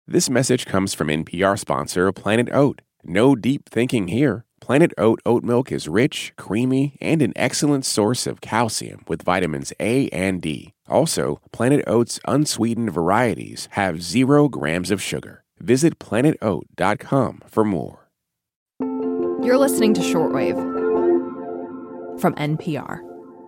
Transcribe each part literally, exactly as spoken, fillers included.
This message comes from N P R sponsor Planet Oat. No deep thinking here. Planet Oat oat milk is rich, creamy, and an excellent source of calcium with vitamins A and D. Also, Planet Oat's unsweetened varieties have zero grams of sugar. Visit planet oat dot com for more. You're listening to Shortwave from N P R.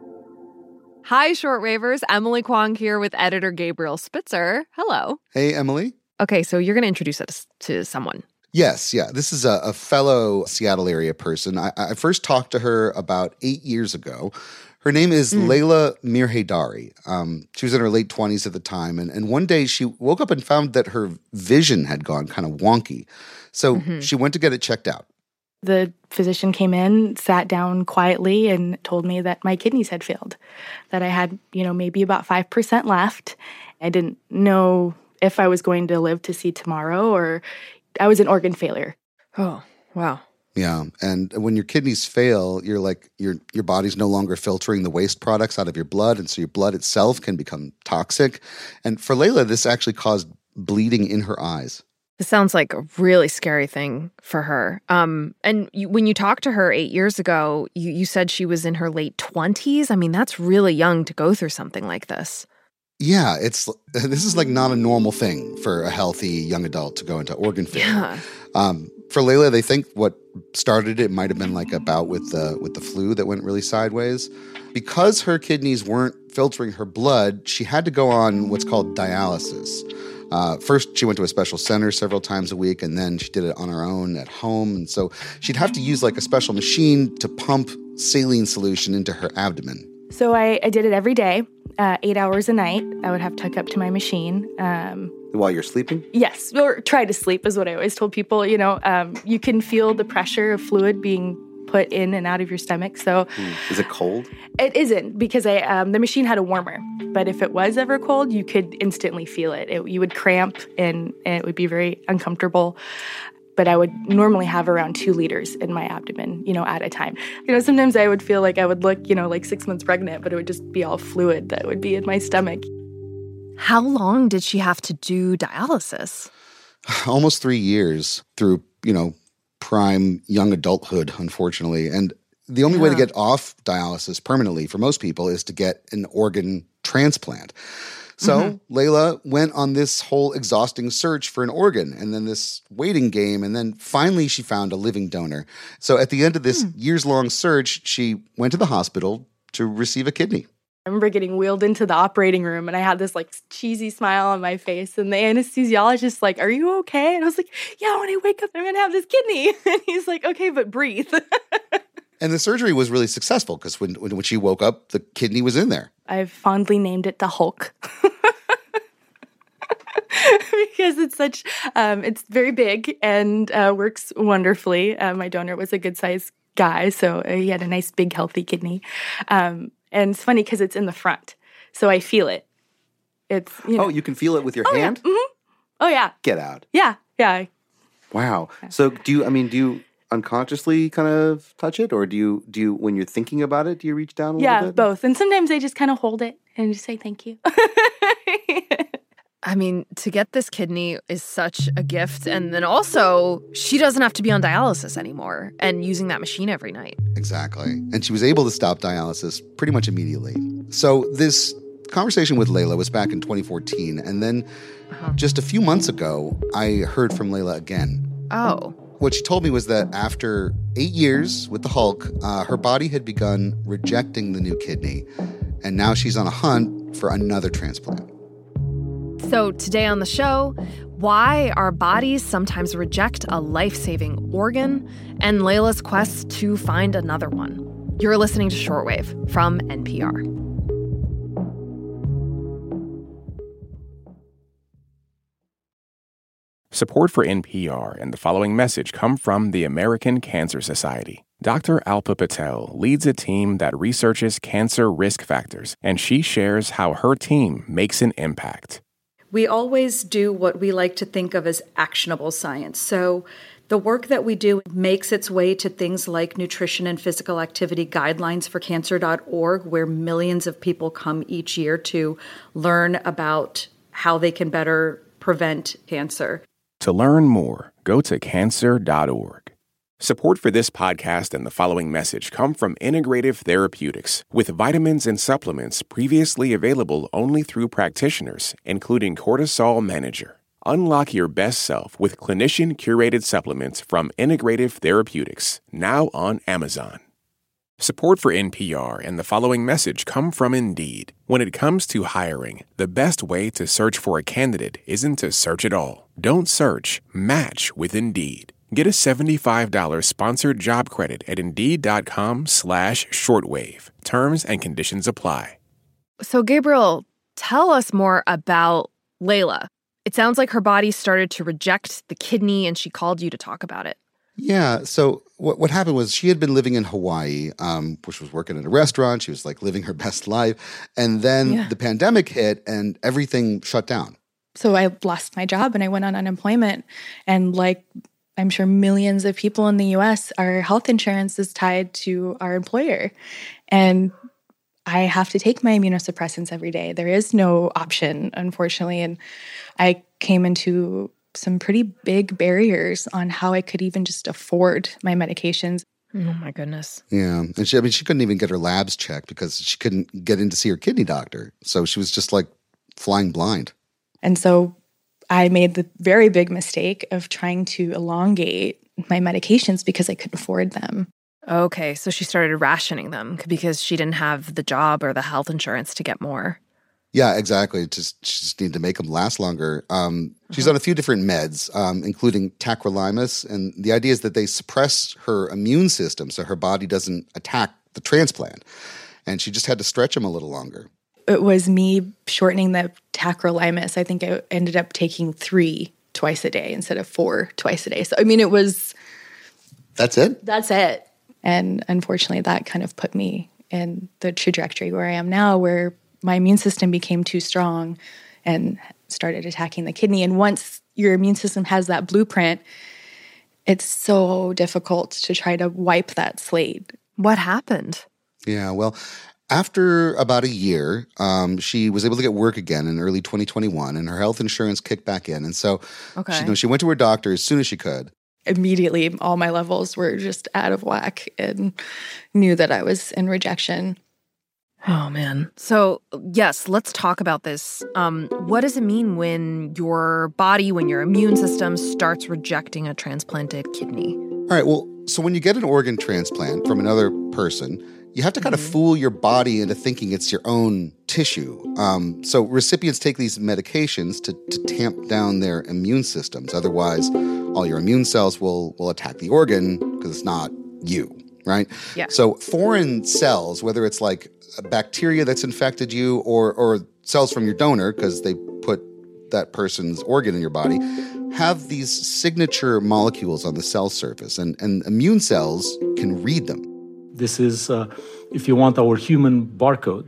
Hi, Shortwavers. Emily Kwong here with editor Gabriel Spitzer. Hello. Hey, Emily. Okay, so you're going to introduce us to someone. Yes, yeah. This is a, a fellow Seattle area person. I, I first talked to her about eight years ago. Her name is mm. Layla Mirhaidari. Um, she was in her late twenties at the time. And, and one day she woke up and found that her vision had gone kind of wonky. So mm-hmm. she went to get it checked out. The physician came in, sat down quietly, and told me that my kidneys had failed, that I had, you know, maybe about five percent left. I didn't know if I was going to live to see tomorrow, or I was an organ failure. Oh, wow. Yeah, and when your kidneys fail, you're like, your your body's no longer filtering the waste products out of your blood, and so your blood itself can become toxic. And for Layla, this actually caused bleeding in her eyes. This sounds like a really scary thing for her. Um, and you, when you talked to her eight years ago, you, you said she was in her late twenties. I mean, that's really young to go through something like this. Yeah, it's this is like not a normal thing for a healthy young adult to go into organ failure. Yeah. Um, for Layla, they think what started it might have been like a bout with the with the flu that went really sideways. Because her kidneys weren't filtering her blood, she had to go on what's called dialysis. Uh, first, she went to a special center several times a week, and then she did it on her own at home. And so she'd have to use like a special machine to pump saline solution into her abdomen. So I, I did it every day, uh, eight hours a night. I would have to hook up to my machine. Um, While you're sleeping? Yes, or try to sleep is what I always told people. You know, um, you can feel the pressure of fluid being put in and out of your stomach. So, mm. Is it cold? It isn't, because I um, the machine had a warmer. But if it was ever cold, you could instantly feel it. it you would cramp, and, and it would be very uncomfortable. But I would normally have around two liters in my abdomen, you know, at a time. You know, sometimes I would feel like I would look, you know, like six months pregnant, but it would just be all fluid that would be in my stomach. How long did she have to do dialysis? Almost three years through, you know, prime young adulthood, unfortunately. And the only yeah. way to get off dialysis permanently for most people is to get an organ transplant. So mm-hmm. Layla went on this whole exhausting search for an organ, and then this waiting game, and then finally she found a living donor. So at the end of this mm. years-long search, she went to the hospital to receive a kidney. I remember getting wheeled into the operating room, and I had this like cheesy smile on my face, and the anesthesiologist like, "Are you okay?" And I was like, "Yeah, when I wake up, I'm going to have this kidney." And he's like, "Okay, but breathe." And the surgery was really successful, because when, when when she woke up, the kidney was in there. I've fondly named it the Hulk. Because it's such, um, it's very big and uh, works wonderfully. Uh, my donor was a good-sized guy, so he had a nice, big, healthy kidney. Um, and it's funny because it's in the front, so I feel it. It's you know. Oh, you can feel it with your oh, hand? Yeah. Mm-hmm. Oh, yeah. Get out. Yeah, yeah. Wow. So do you, I mean, do you unconsciously kind of touch it, or do you, do you, when you're thinking about it, do you reach down a yeah, little bit? Yeah, both. And sometimes I just kind of hold it and just say thank you. I mean, to get this kidney is such a gift. And then also, she doesn't have to be on dialysis anymore and using that machine every night. Exactly. And she was able to stop dialysis pretty much immediately. So this conversation with Layla was back in twenty fourteen. And then uh-huh. just a few months ago, I heard from Layla again. Oh. What she told me was that after eight years with the Hulk, uh, her body had begun rejecting the new kidney. And now she's on a hunt for another transplant. So today on the show, why our bodies sometimes reject a life-saving organ, and Layla's quest to find another one. You're listening to Shortwave from N P R. Support for N P R and the following message come from the American Cancer Society. Doctor Alpa Patel leads a team that researches cancer risk factors, and she shares how her team makes an impact. We always do what we like to think of as actionable science. So the work that we do makes its way to things like nutrition and physical activity guidelines for cancer dot org, where millions of people come each year to learn about how they can better prevent cancer. To learn more, go to cancer dot org. Support for this podcast and the following message come from Integrative Therapeutics, with vitamins and supplements previously available only through practitioners, including Cortisol Manager. Unlock your best self with clinician-curated supplements from Integrative Therapeutics, now on Amazon. Support for N P R and the following message come from Indeed. When it comes to hiring, the best way to search for a candidate isn't to search at all. Don't search, match with Indeed. Get a seventy-five dollars sponsored job credit at Indeed.com slash shortwave. Terms and conditions apply. So, Gabriel, tell us more about Layla. It sounds like her body started to reject the kidney and she called you to talk about it. Yeah. So what what happened was she had been living in Hawaii, um, which was working at a restaurant. She was like living her best life. And then Yeah. the pandemic hit and everything shut down. So I lost my job and I went on unemployment. And like I'm sure millions of people in the U S, our health insurance is tied to our employer. And I have to take my immunosuppressants every day. There is no option, unfortunately. And I came into some pretty big barriers on how I could even just afford my medications. Oh, my goodness. Yeah. And she, I mean, she couldn't even get her labs checked because she couldn't get in to see her kidney doctor. So she was just like flying blind. And so I made the very big mistake of trying to elongate my medications because I couldn't afford them. Okay, so she started rationing them because she didn't have the job or the health insurance to get more. Yeah, exactly. Just she just needed to make them last longer. Um, she's on a few different meds, um, including tacrolimus, and the idea is that they suppress her immune system so her body doesn't attack the transplant. And she just had to stretch them a little longer. It was me shortening the tacrolimus. I think I ended up taking three twice a day instead of four twice a day. So, I mean, it was... That's it? That's it. And unfortunately, that kind of put me in the trajectory where I am now, where my immune system became too strong and started attacking the kidney. And once your immune system has that blueprint, it's so difficult to try to wipe that slate. What happened? Yeah, well, after about a year, um, she was able to get work again in early twenty twenty-one, and her health insurance kicked back in. And so Okay. she, you know, she went to her doctor as soon as she could. Immediately, all my levels were just out of whack and knew that I was in rejection. Oh, man. So, yes, let's talk about this. Um, what does it mean when your body, when your immune system starts rejecting a transplanted kidney? All right, well, so when you get an organ transplant from another person, you have to kind of fool your body into thinking it's your own tissue. Um, so recipients take these medications to, to tamp down their immune systems. Otherwise, all your immune cells will, will attack the organ because it's not you, right? Yeah. So foreign cells, whether it's like a bacteria that's infected you or, or cells from your donor, because they put that person's organ in your body, have these signature molecules on the cell surface, and, and immune cells can read them. This is, uh, if you want, our human barcode.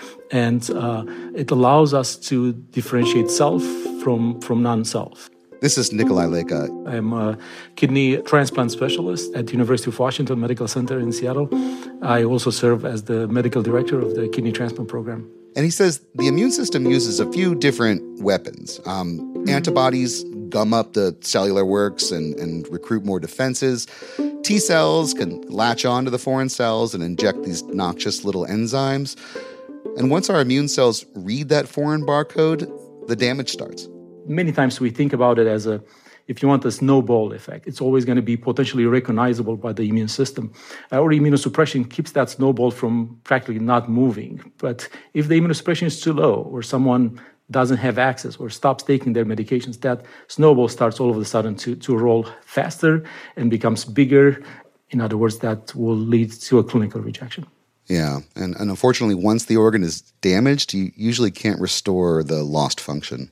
And uh, it allows us to differentiate self from, from non-self. This is Nikolai Leka. I'm a kidney transplant specialist at the University of Washington Medical Center in Seattle. I also serve as the medical director of the kidney transplant program. And he says the immune system uses a few different weapons. Um, mm-hmm. Antibodies gum up the cellular works and, and recruit more defenses. T cells can latch onto the foreign cells and inject these noxious little enzymes. And once our immune cells read that foreign barcode, the damage starts. Many times we think about it as a, if you want, a snowball effect. It's always going to be potentially recognizable by the immune system. Our immunosuppression keeps that snowball from practically not moving. But if the immunosuppression is too low, or someone doesn't have access or stops taking their medications, that snowball starts all of a sudden to, to roll faster and becomes bigger. In other words, that will lead to a clinical rejection. Yeah, and, and unfortunately, once the organ is damaged, you usually can't restore the lost function.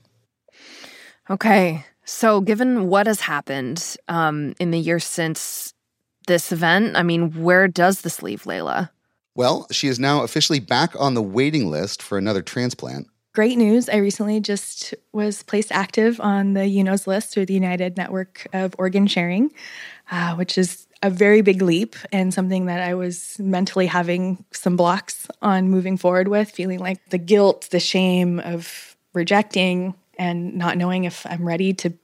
Okay, so given what has happened um, in the years since this event, I mean, where does this leave Layla? Well, she is now officially back on the waiting list for another transplant. Great news. I recently just was placed active on the U N O's list through the United Network of Organ Sharing, uh, which is a very big leap and something that I was mentally having some blocks on moving forward with, feeling like the guilt, the shame of rejecting and not knowing if I'm ready to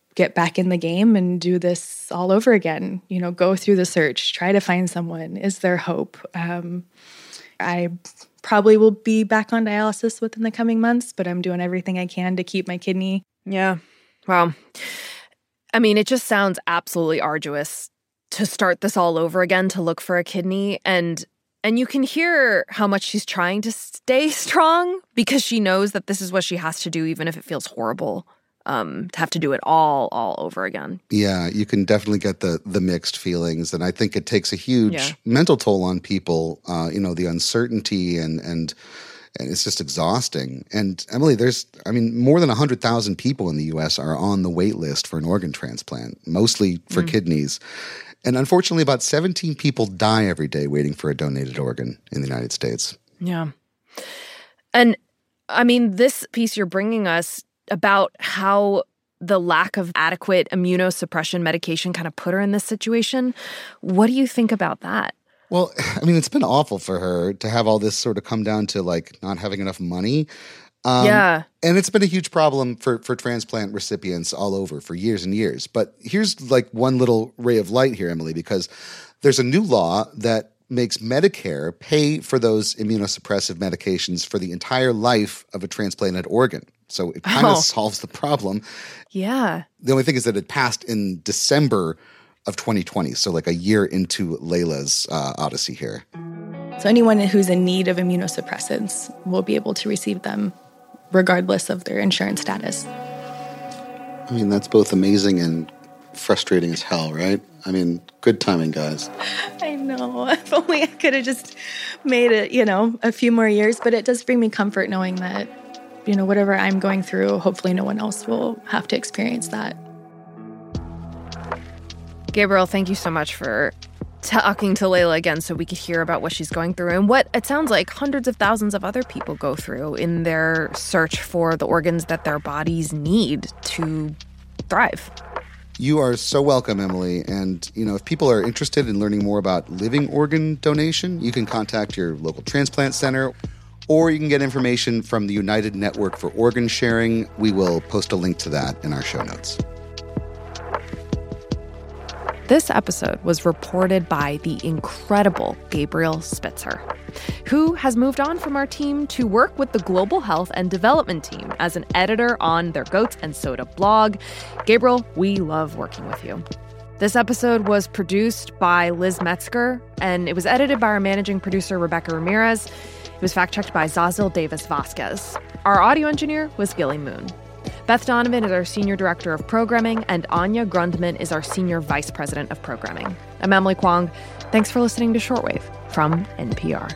get back in the game and do this all over again. You know, go through the search, try to find someone. Is there hope? Um, I probably will be back on dialysis within the coming months, but I'm doing everything I can to keep my kidney. Yeah. Wow. I mean, it just sounds absolutely arduous to start this all over again, to look for a kidney. And and you can hear how much she's trying to stay strong because she knows that this is what she has to do, even if it feels horrible. Um, to have to do it all, all over again. Yeah, you can definitely get the the mixed feelings, and I think it takes a huge yeah. mental toll on people. Uh, you know, the uncertainty and and and it's just exhausting. And Emily, there's, I mean, more than a hundred thousand people in the U S are on the wait list for an organ transplant, mostly for mm. kidneys. And unfortunately, about seventeen people die every day waiting for a donated organ in the United States. Yeah, and I mean, this piece you're bringing us about how the lack of adequate immunosuppression medication kind of put her in this situation. What do you think about that? Well, I mean, it's been awful for her to have all this sort of come down to like not having enough money. Um, yeah. And it's been a huge problem for, for transplant recipients all over for years and years. But here's like one little ray of light here, Emily, because there's a new law that makes Medicare pay for those immunosuppressive medications for the entire life of a transplanted organ. So it kind of oh. solves the problem. Yeah. The only thing is that it passed in December of twenty twenty, so like a year into Layla's uh, odyssey here. So anyone who's in need of immunosuppressants will be able to receive them regardless of their insurance status. I mean, that's both amazing and frustrating as hell, right? I mean, good timing, guys. I know. If only I could have just made it, you know, a few more years. But it does bring me comfort knowing that, you know, whatever I'm going through, hopefully no one else will have to experience that. Gabriel, thank you so much for talking to Layla again so we could hear about what she's going through and what it sounds like hundreds of thousands of other people go through in their search for the organs that their bodies need to thrive. You are so welcome, Emily. And, you know, if people are interested in learning more about living organ donation, you can contact your local transplant center, or you can get information from the United Network for Organ Sharing. We will post a link to that in our show notes. This episode was reported by the incredible Gabriel Spitzer, who has moved on from our team to work with the Global Health and Development team as an editor on their Goats and Soda blog. Gabriel, we love working with you. This episode was produced by Liz Metzger, and it was edited by our managing producer, Rebecca Ramirez. It was fact-checked by Zazil Davis Vasquez. Our audio engineer was Gilly Moon. Beth Donovan is our Senior Director of Programming, and Anya Grundman is our Senior Vice President of Programming. I'm Emily Kwong. Thanks for listening to Shortwave from N P R.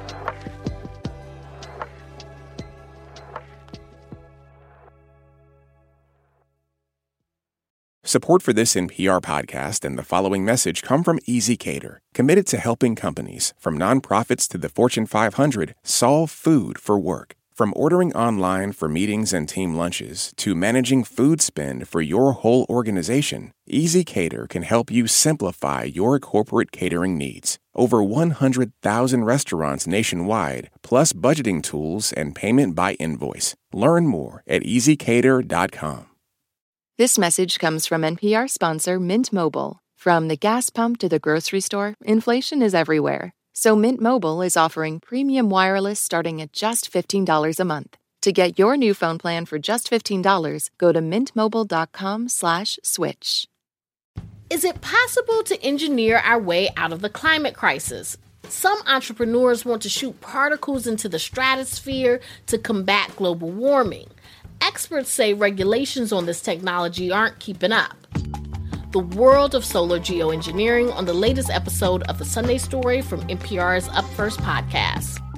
Support for this N P R podcast and the following message come from ezCater, committed to helping companies, from nonprofits to the Fortune five hundred, solve food for work. From ordering online for meetings and team lunches to managing food spend for your whole organization, ezCater can help you simplify your corporate catering needs. Over one hundred thousand restaurants nationwide, plus budgeting tools and payment by invoice. Learn more at easy cater dot com. This message comes from N P R sponsor Mint Mobile. From the gas pump to the grocery store, inflation is everywhere. So Mint Mobile is offering premium wireless starting at just fifteen dollars a month. To get your new phone plan for just fifteen dollars, go to mintmobile.com slash switch. Is it possible to engineer our way out of the climate crisis? Some entrepreneurs want to shoot particles into the stratosphere to combat global warming. Experts say regulations on this technology aren't keeping up. The world of solar geoengineering on the latest episode of The Sunday Story from N P R's Up First podcast.